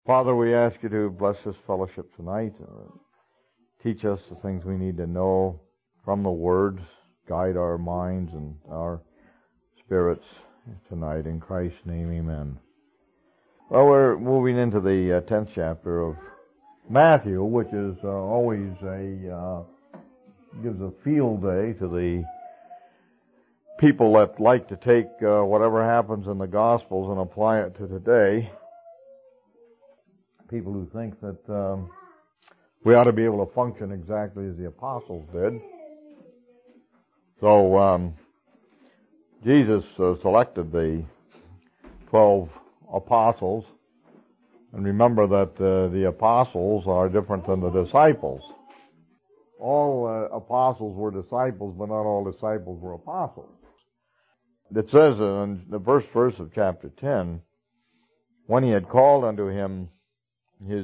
Father, we ask you to bless this fellowship tonight. Teach us the things we need to know from the Word. Guide our minds and our spirits tonight. In Christ's name, amen. Well, we're moving into the 10th chapter of Matthew, which is always gives a field day to the people that like to take whatever happens in the Gospels and apply it to today. People who think that we ought to be able to function exactly as the apostles did. So Jesus selected the 12 apostles, and remember that the apostles are different than the disciples. All apostles were disciples, but not all disciples were apostles. It says in the first verse of chapter 10, when he had called unto him his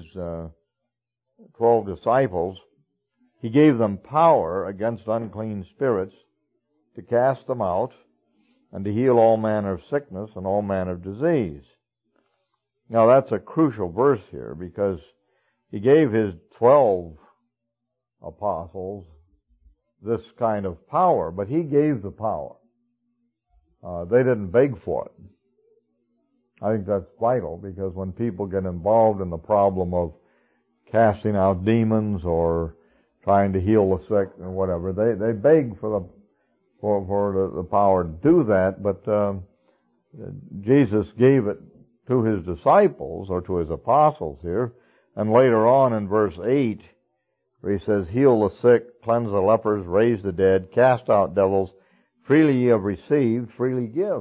12 disciples, he gave them power against unclean spirits to cast them out and to heal all manner of sickness and all manner of disease. Now that's a crucial verse here, because he gave his 12 apostles this kind of power, but he gave the power. They didn't beg for it. I think that's vital, because when people get involved in the problem of casting out demons or trying to heal the sick or whatever, they beg for the power to do that, but Jesus gave it to his disciples, or to his apostles here, and later on in verse 8, where he says, heal the sick, cleanse the lepers, raise the dead, cast out devils, freely ye have received, freely give.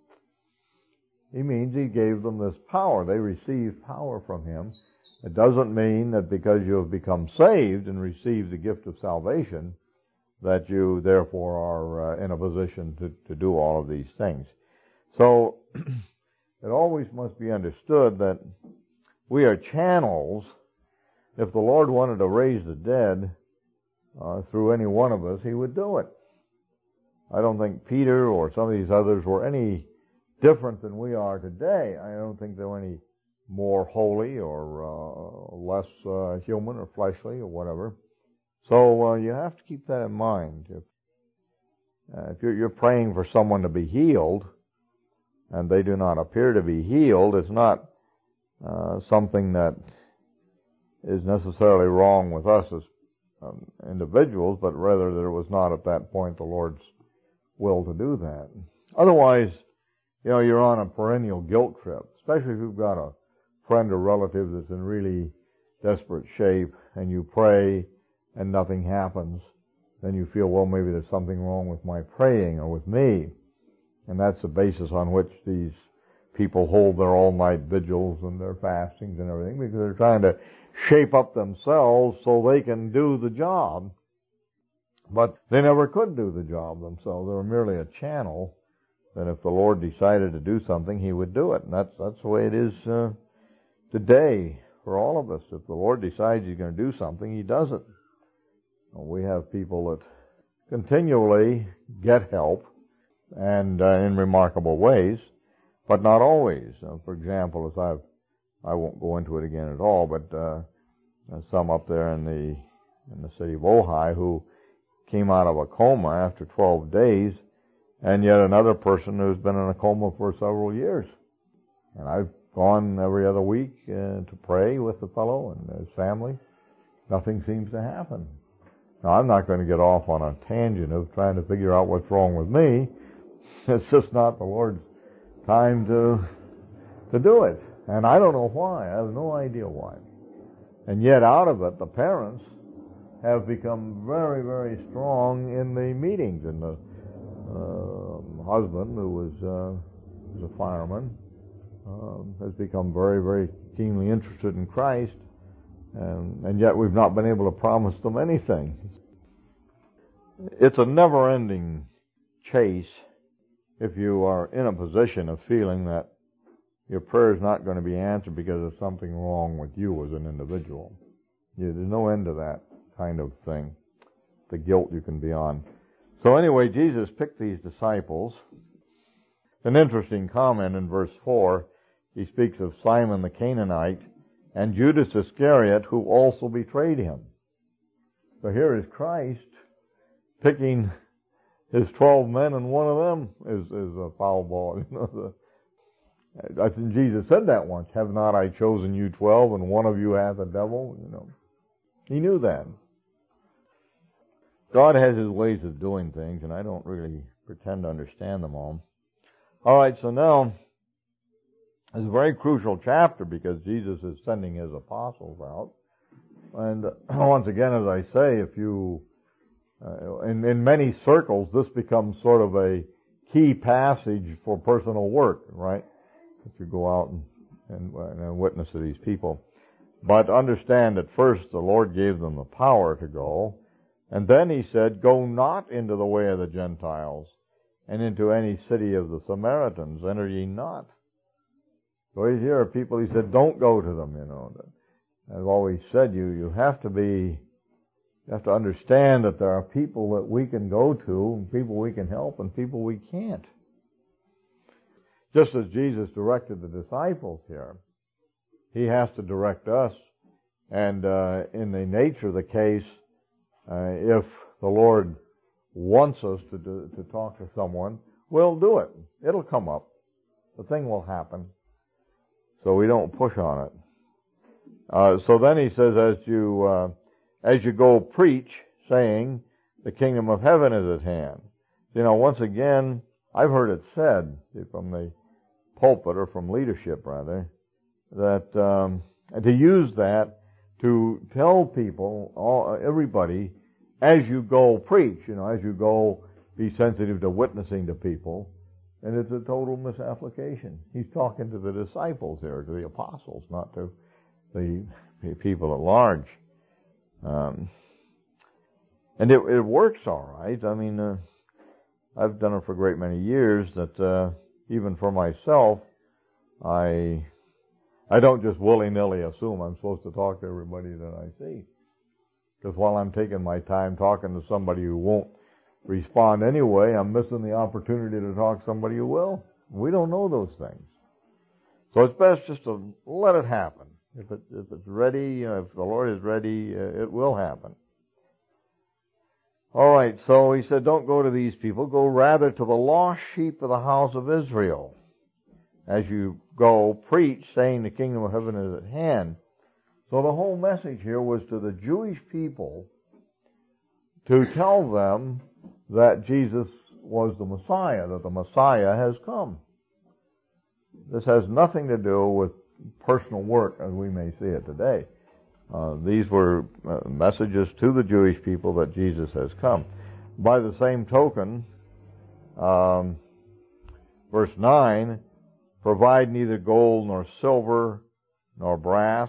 He means he gave them this power. They received power from him. It doesn't mean that because you have become saved and received the gift of salvation that you therefore are in a position to do all of these things. So it always must be understood that we are channels. If the Lord wanted to raise the dead through any one of us, he would do it. I don't think Peter or some of these others were any different than we are today. I don't think they were any more holy or less human or fleshly or whatever. So you have to keep that in mind. If you're praying for someone to be healed and they do not appear to be healed, it's not something that is necessarily wrong with us as individuals, but rather that it was not at that point the Lord's will to do that. Otherwise, you're on a perennial guilt trip, especially if you've got a friend or relative that's in really desperate shape and you pray and nothing happens. Then you feel, well, maybe there's something wrong with my praying or with me. And that's the basis on which these people hold their all-night vigils and their fastings and everything, because they're trying to shape up themselves so they can do the job. But they never could do the job themselves. They were merely a channel. That if the Lord decided to do something, he would do it. And that's the way it is today for all of us. If the Lord decides he's going to do something, he does it. We have people that continually get help, and in remarkable ways, but not always. For example, I won't go into it again at all, but some up there in the city of Ojai who came out of a coma after 12 days, and yet another person who's been in a coma for several years. And I've gone every other week to pray with the fellow and his family. Nothing seems to happen. Now, I'm not going to get off on a tangent of trying to figure out what's wrong with me. It's just not the Lord's time to do it. And I don't know why. I have no idea why. And yet out of it, the parents have become very, very strong in the meetings. And the husband, who was a fireman, has become very, very keenly interested in Christ, and yet we've not been able to promise them anything. It's a never-ending chase if you are in a position of feeling that your prayer is not going to be answered because there's something wrong with you as an individual. There's no end to that kind of thing, the guilt you can be on. So anyway, Jesus picked these disciples. An interesting comment in verse 4, he speaks of Simon the Canaanite and Judas Iscariot, who also betrayed him. So here is Christ picking his 12 men, and one of them is a foul ball. I think Jesus said that once. Have not I chosen you 12, and one of you hath a devil? He knew that. God has His ways of doing things, and I don't really pretend to understand them all. All right, so now it's a very crucial chapter because Jesus is sending His apostles out. And once again, as I say, if you, in many circles, this becomes sort of a key passage for personal work, right? If you go out and witness to these people. But understand that first the Lord gave them the power to go, and then He said, go not into the way of the Gentiles, and into any city of the Samaritans enter ye not. So here are people, He said, don't go to them, I've always said you have to understand that there are people that we can go to, and people we can help, and people we can't. Just as Jesus directed the disciples here, He has to direct us. And in the nature of the case, if the Lord wants us to talk to someone, we'll do it. It'll come up. The thing will happen. So we don't push on it. So then He says, as you go preach, saying, the kingdom of heaven is at hand. Once again, I've heard it said from the pulpit, or from leadership rather, that to use that to tell people, everybody, as you go preach, as you go be sensitive to witnessing to people, and it's a total misapplication. He's talking to the disciples here, to the apostles, not to the people at large. And it works all right. I mean, I've done it for a great many years that even for myself, I don't just willy-nilly assume I'm supposed to talk to everybody that I see. Because while I'm taking my time talking to somebody who won't respond anyway, I'm missing the opportunity to talk to somebody who will. We don't know those things. So it's best just to let it happen. If it's ready, if the Lord is ready, it will happen. All right, so He said, don't go to these people. Go rather to the lost sheep of the house of Israel. As you go, preach, saying the kingdom of heaven is at hand. So the whole message here was to the Jewish people to tell them that Jesus was the Messiah, that the Messiah has come. This has nothing to do with personal work as we may see it today. These were messages to the Jewish people that Jesus has come. By the same token, verse 9, provide neither gold nor silver nor brass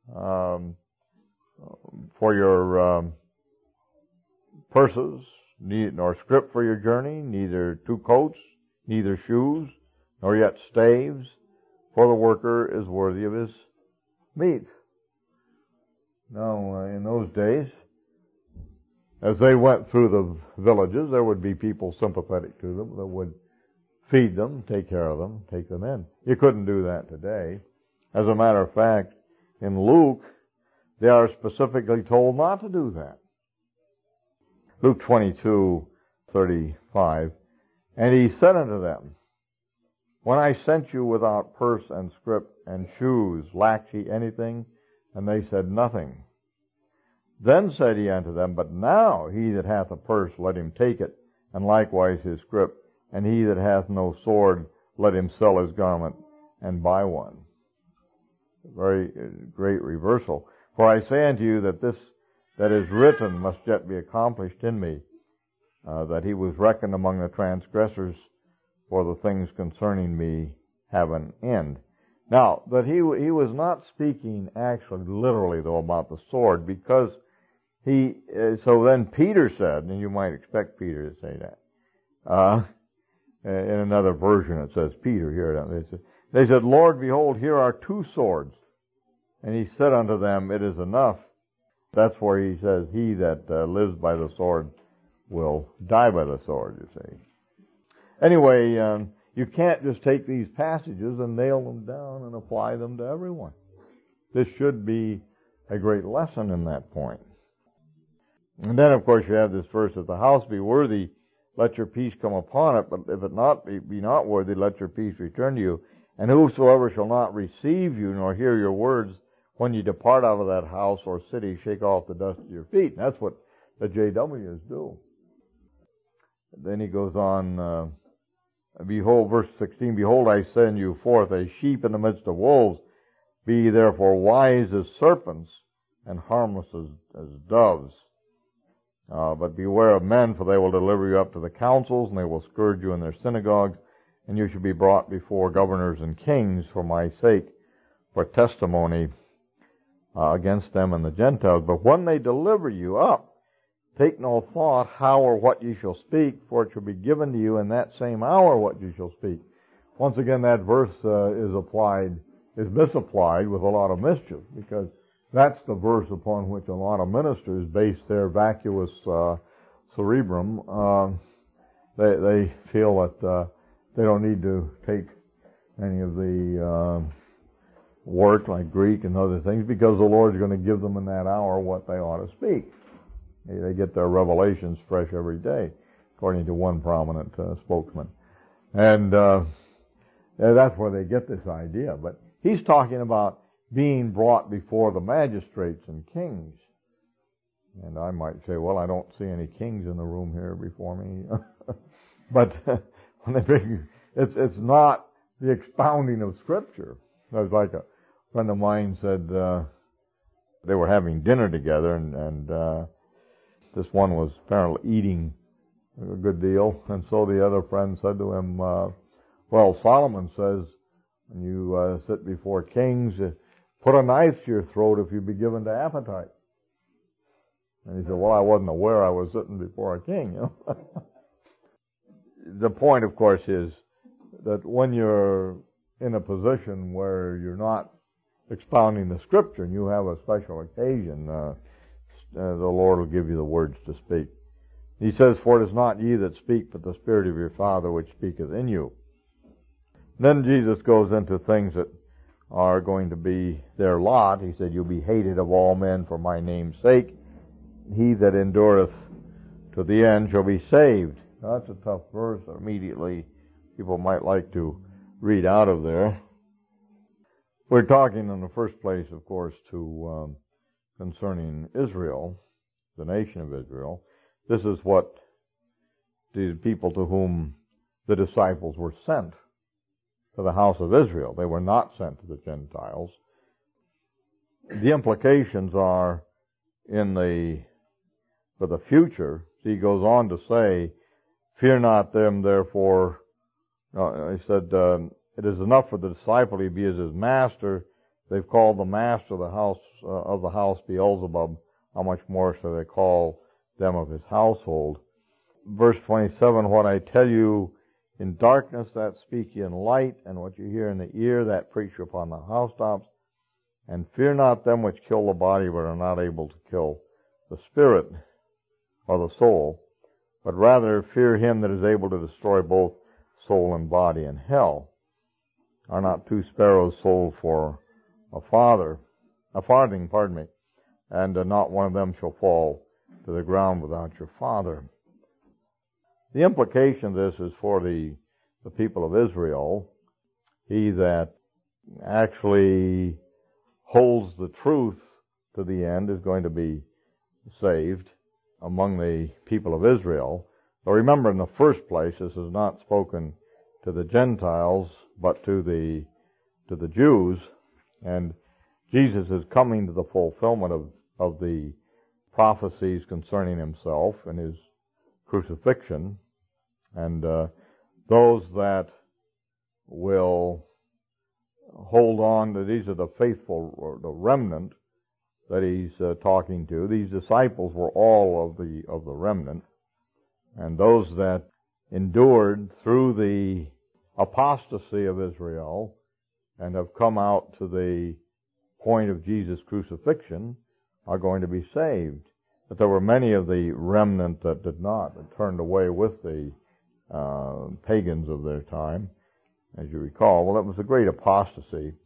for your purses, nor scrip for your journey, neither 2 coats, neither shoes, nor yet staves, for the worker is worthy of his meat. Now, in those days, as they went through the villages, there would be people sympathetic to them that would feed them, take care of them, take them in. You couldn't do that today. As a matter of fact, in Luke, they are specifically told not to do that. Luke 22:35, and He said unto them, when I sent you without purse and scrip and shoes, lacked ye anything? And they said, nothing. Then said He unto them, but now he that hath a purse, let him take it, and likewise his scrip, and he that hath no sword, let him sell his garment and buy one. Very great reversal. For I say unto you that this that is written must yet be accomplished in me, that He was reckoned among the transgressors, for the things concerning me have an end. Now, that he was not speaking actually literally, though, about the sword, because so then Peter said, and you might expect Peter to say that. In another version it says Peter here. They said, Lord, behold, here are 2 swords. And He said unto them, it is enough. That's where He says, he that lives by the sword will die by the sword, you see. Anyway, you can't just take these passages and nail them down and apply them to everyone. This should be a great lesson in that point. And then, of course, you have this verse, if the house be worthy, let your peace come upon it, but if it be not worthy, let your peace return to you. And whosoever shall not receive you, nor hear your words, when you depart out of that house or city, shake off the dust of your feet. And that's what the JWs do. Then he goes on, behold, verse 16, behold, I send you forth as sheep in the midst of wolves. Be ye therefore wise as serpents and harmless as doves. But beware of men, for they will deliver you up to the councils, and they will scourge you in their synagogues, and you shall be brought before governors and kings for my sake, for testimony against them and the Gentiles. But when they deliver you up, take no thought how or what you shall speak, for it shall be given to you in that same hour what you shall speak. Once again, that verse is misapplied with a lot of mischief, because that's the verse upon which a lot of ministers base their vacuous cerebrum. They feel that they don't need to take any of the work like Greek and other things, because the Lord's going to give them in that hour what they ought to speak. They get their revelations fresh every day, according to one prominent spokesman. And that's where they get this idea. But he's talking about being brought before the magistrates and kings. And I might say, well, I don't see any kings in the room here before me. But when they bring, it's not the expounding of Scripture. It was like a friend of mine said they were having dinner together, and this one was apparently eating a good deal, and so the other friend said to him, well, Solomon says, when you sit before kings, put a knife to your throat if you be given to appetite. And he said, well, I wasn't aware I was sitting before a king. You know? The point, of course, is that when you're in a position where you're not expounding the Scripture and you have a special occasion, the Lord will give you the words to speak. He says, for it is not ye that speak, but the Spirit of your Father which speaketh in you. Then Jesus goes into things that are going to be their lot. He said, you'll be hated of all men for my name's sake. He that endureth to the end shall be saved. Now, that's a tough verse that immediately people might like to read out of there. We're talking in the first place, of course, concerning Israel, the nation of Israel. This is what the people to whom the disciples were sent, to the house of Israel. They were not sent to the Gentiles. The implications are for the future. He goes on to say, fear not them, therefore. He said, it is enough for the disciple to be as his master. They've called the master of the house Beelzebub. How much more shall they call them of his household? Verse 27, what I tell you in darkness, that speak ye in light, and what you hear in the ear, that preach you upon the housetops. And fear not them which kill the body, but are not able to kill the spirit or the soul, but rather fear him that is able to destroy both soul and body in hell. Are not two sparrows sold for a farthing, and not one of them shall fall to the ground without your Father. The implication of this is for the people of Israel. He that actually holds the truth to the end is going to be saved among the people of Israel. So remember, in the first place, this is not spoken to the Gentiles, but to the Jews. And Jesus is coming to the fulfillment of the prophecies concerning himself and his crucifixion. And those that will hold on to, these are the faithful, or the remnant that he's talking to. These disciples were all of the remnant. And those that endured through the apostasy of Israel and have come out to the point of Jesus' crucifixion are going to be saved. But there were many of the remnant that did not, that turned away with the pagans of their time, as you recall. Well, it was a great apostasy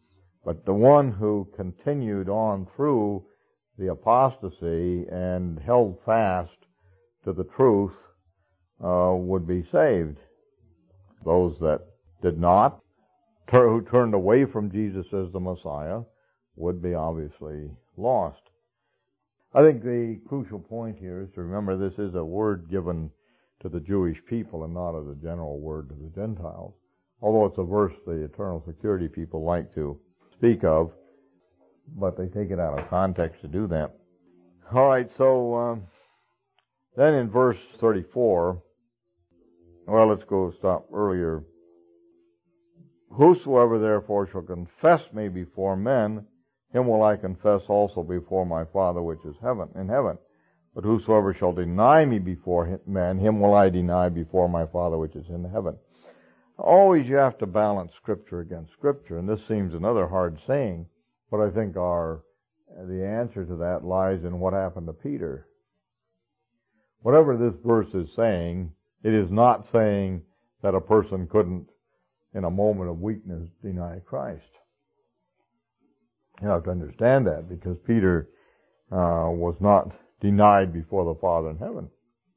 But the one who continued on through the apostasy and held fast to the truth would be saved. Those that did not, who turned away from Jesus as the Messiah, would be obviously lost. I think the crucial point here is to remember this is a word given to the Jewish people and not as a general word to the Gentiles, although it's a verse the eternal security people like to speak of, but they take it out of context to do that. All right, so then in verse 34, well, let's go stop earlier. Whosoever therefore shall confess me before men, him will I confess also before my Father which is in heaven. But whosoever shall deny me before men, him will I deny before my Father which is in heaven. Always you have to balance Scripture against Scripture, and this seems another hard saying, but I think the answer to that lies in what happened to Peter. Whatever this verse is saying, it is not saying that a person couldn't, in a moment of weakness, deny Christ. You have to understand that, because Peter was not denied before the Father in heaven.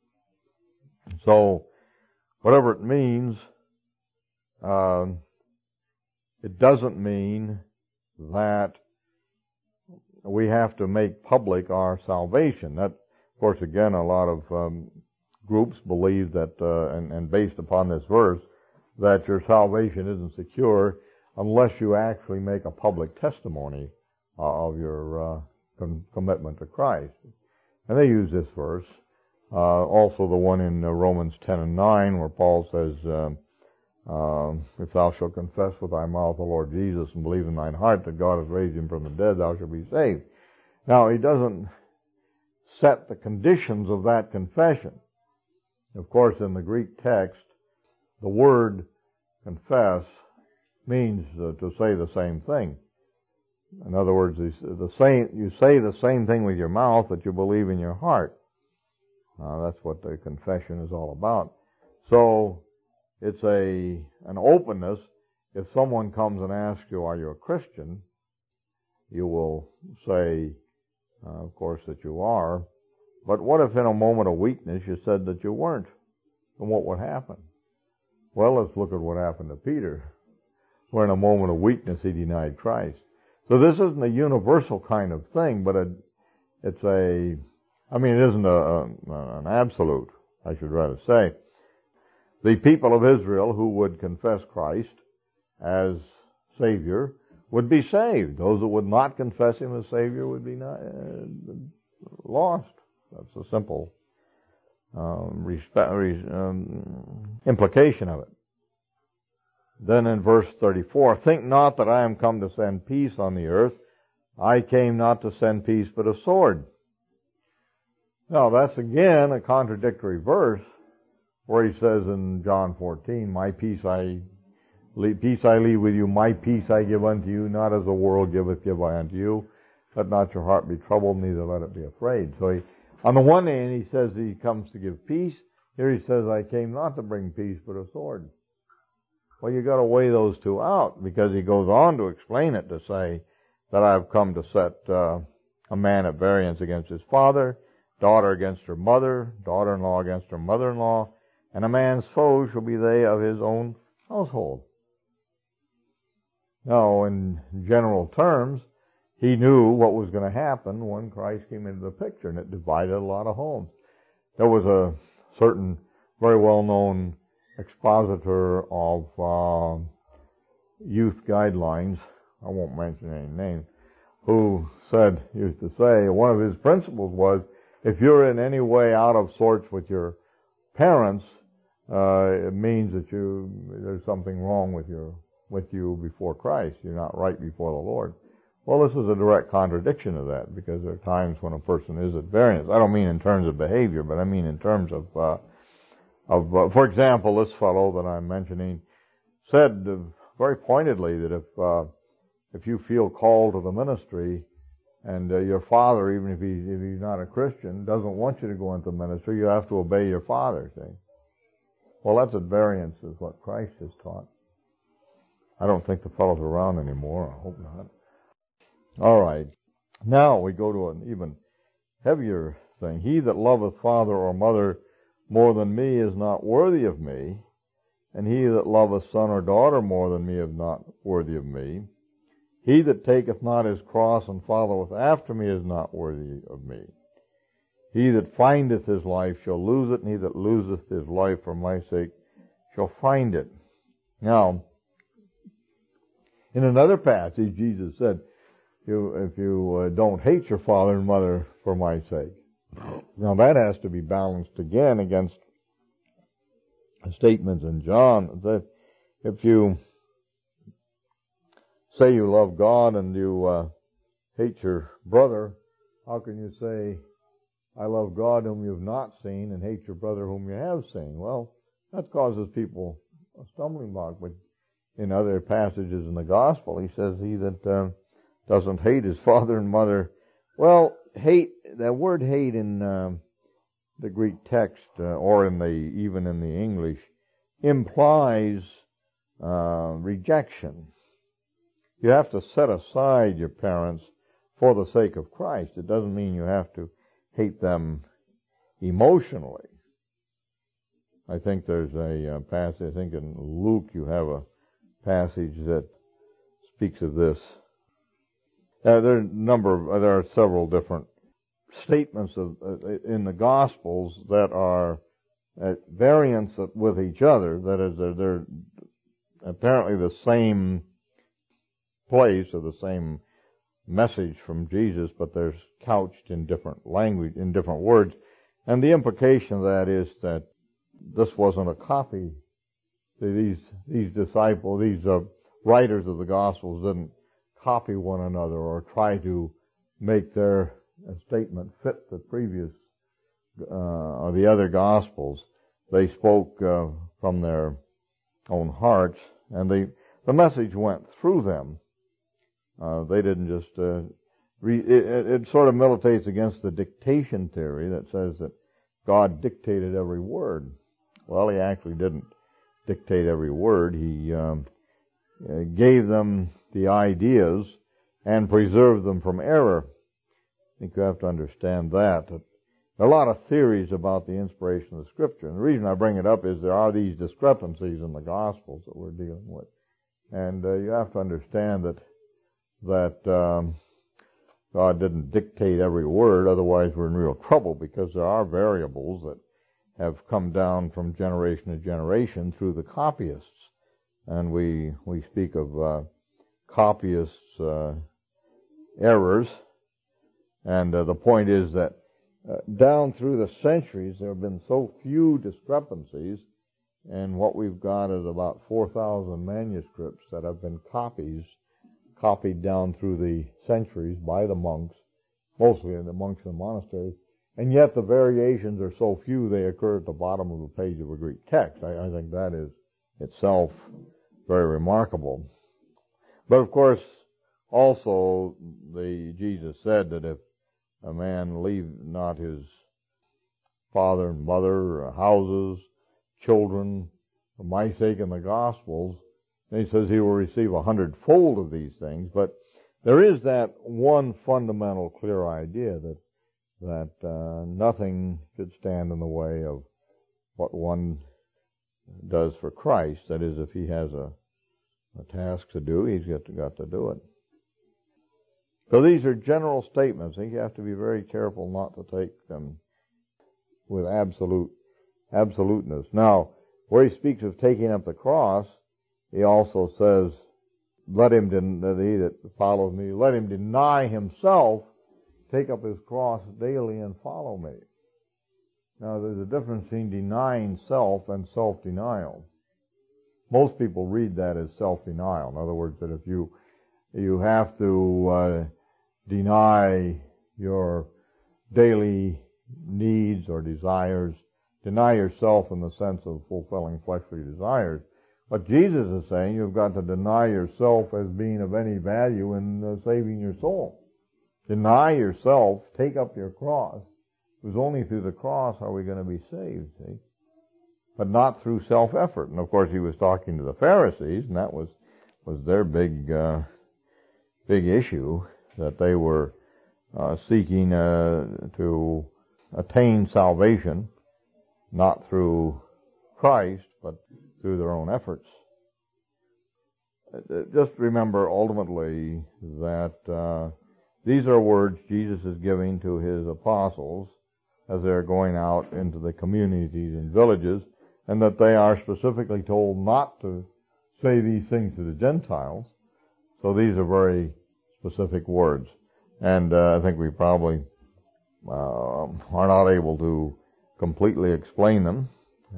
So, whatever it means, it doesn't mean that we have to make public our salvation. That, of course, again, a lot of groups believe that, and based upon this verse, that your salvation isn't secure unless you actually make a public testimony of your commitment to Christ. And they use this verse. Also the one in Romans 10 and 9 where Paul says, if thou shalt confess with thy mouth the Lord Jesus and believe in thine heart that God has raised him from the dead, thou shalt be saved. Now, he doesn't set the conditions of that confession. Of course, in the Greek text, the word confess means to say the same thing. In other words, you say the same thing with your mouth that you believe in your heart. That's what the confession is all about. So, it's an openness. If someone comes and asks you, are you a Christian? You will say, of course, that you are. But what if in a moment of weakness you said that you weren't? Then what would happen? Well, let's look at what happened to Peter, where in a moment of weakness he denied Christ. So this isn't a universal kind of thing, but it isn't an absolute, I should rather say. The people of Israel who would confess Christ as Savior would be saved. Those that would not confess Him as Savior would be lost. That's a simple implication of it. Then in verse 34, think not that I am come to send peace on the earth. I came not to send peace, but a sword. Now that's again a contradictory verse, where he says in John 14, my peace I leave with you, my peace I give unto you, not as the world giveth, give I unto you. Let not your heart be troubled, neither let it be afraid. So on the one hand, he says he comes to give peace. Here he says, I came not to bring peace, but a sword. Well, you got to weigh those two out, because he goes on to explain it, to say that I've come to set a man at variance against his father, daughter against her mother, daughter-in-law against her mother-in-law, and a man's foes shall be they of his own household. Now, in general terms, he knew what was going to happen when Christ came into the picture, and it divided a lot of homes. There was a certain very well-known expositor of youth guidelines, I won't mention any names, who used to say, one of his principles was, if you're in any way out of sorts with your parents, it means that there's something wrong with you before Christ. You're not right before the Lord. Well, this is a direct contradiction of that, because there are times when a person is at variance. I don't mean in terms of behavior, but I mean in terms of for example, this fellow that I'm mentioning said very pointedly that if you feel called to the ministry, and your father, even if he's not a Christian, doesn't want you to go into the ministry, you have to obey your father, see? Well, that's at variance with what Christ has taught. I don't think the fellow's around anymore. I hope not. All right. Now we go to an even heavier thing. He that loveth father or mother more than me is not worthy of me, and he that loveth son or daughter more than me is not worthy of me. He that taketh not his cross and followeth after me is not worthy of me. He that findeth his life shall lose it, and he that loseth his life for my sake shall find it. Now, in another passage, Jesus said, if you don't hate your father and mother for my sake. Now that has to be balanced again against statements in John that if you say you love God and you hate your brother, how can you say, I love God whom you have not seen and hate your brother whom you have seen? Well, that causes people a stumbling block. But in other passages in the gospel, he says, he that doesn't hate his father and mother. Well, hate, that word hate in the Greek text, or even in the English, implies rejection. You have to set aside your parents for the sake of Christ. It doesn't mean you have to hate them emotionally. I think there's a passage, I think in Luke you have a passage that speaks of this. There are several different statements in the Gospels that are at variance with each other. That is, they're apparently the same place or the same message from Jesus, but they're couched in different language, in different words. And the implication of that is that this wasn't a copy. These disciples, these writers of the Gospels didn't copy one another or try to make their statement fit the previous or the other Gospels. They spoke from their own hearts, and the message went through them. They didn't just it sort of militates against the dictation theory that says that God dictated every word. Well, he actually didn't dictate every word. He gave them the ideas and preserved them from error. I think you have to understand that. There are a lot of theories about the inspiration of the Scripture. And the reason I bring it up is there are these discrepancies in the Gospels that we're dealing with. And you have to understand that God didn't dictate every word, otherwise we're in real trouble, because there are variables that have come down from generation to generation through the copyists. And we speak of copyists' errors. And the point is that down through the centuries there have been so few discrepancies, and what we've got is about 4,000 manuscripts that have been copied down through the centuries by the monks, mostly the monks in the monasteries, and yet the variations are so few they occur at the bottom of the page of a Greek text. I think that is itself very remarkable. But of course, also Jesus said that if a man leave not his father and mother, houses, children, for my sake in the Gospels, and he says he will receive 100-fold of these things. But there is that one fundamental clear idea that nothing should stand in the way of what one does for Christ. That is, if he has a task to do, he's got to do it. So these are general statements. I think you have to be very careful not to take them with absoluteness. Now, where he speaks of taking up the cross, he also says, that he that follows me, let him deny himself, take up his cross daily and follow me. Now, there's a difference between denying self and self-denial. Most people read that as self-denial. In other words, that if you have to deny your daily needs or desires, deny yourself in the sense of fulfilling fleshly desires. But Jesus is saying you've got to deny yourself as being of any value in saving your soul. Deny yourself, take up your cross. It was only through the cross are we going to be saved, see? But not through self-effort. And of course he was talking to the Pharisees, and that was their big issue. that they were seeking to attain salvation, not through Christ, but through their own efforts. Just remember ultimately that these are words Jesus is giving to his apostles as they're going out into the communities and villages, and that they are specifically told not to say these things to the Gentiles. So these are very specific words. And I think we probably are not able to completely explain them.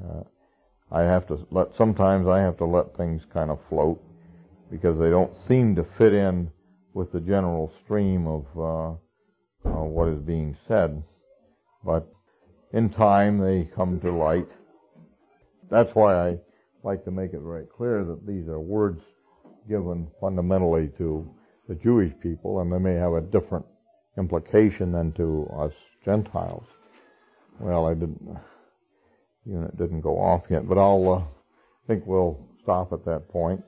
Sometimes I have to let things kind of float because they don't seem to fit in with the general stream of what is being said. But in time they come to light. That's why I like to make it very clear that these are words given fundamentally to the Jewish people, and they may have a different implication than to us Gentiles. Well, unit didn't go off yet, but I'll think we'll stop at that point.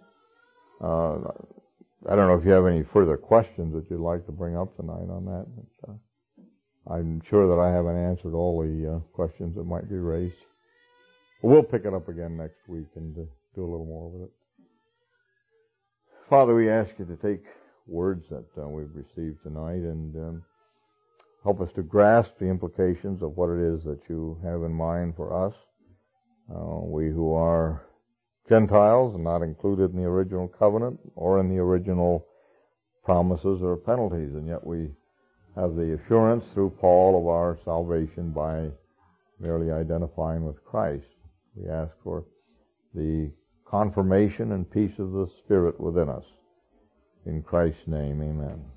I don't know if you have any further questions that you'd like to bring up tonight on that. But, I'm sure that I haven't answered all the questions that might be raised. But we'll pick it up again next week and do a little more with it. Father, we ask you to take words that we've received tonight and help us to grasp the implications of what it is that you have in mind for us. We who are Gentiles and not included in the original covenant or in the original promises or penalties, and yet we have the assurance through Paul of our salvation by merely identifying with Christ. We ask for the confirmation and peace of the Spirit within us. In Christ's name, amen.